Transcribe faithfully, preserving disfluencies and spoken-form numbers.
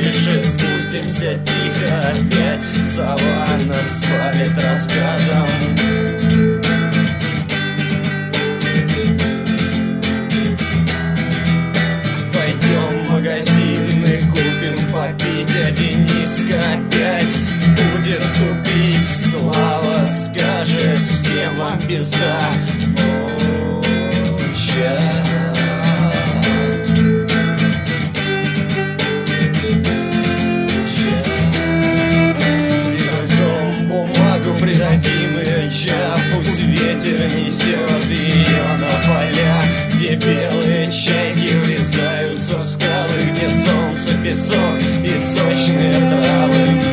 дальше спустимся тихо опять. Сова нас спалит рассказом. Пойдем в магазин и купим попить, а Дениска опять будет тупить. Слава скажет всем вам пизда. О, ща. Придадим ее ча, пусть ветер несет ее на поля, где белые чайки врезаются в скалы, где солнце, песок и сочные травы.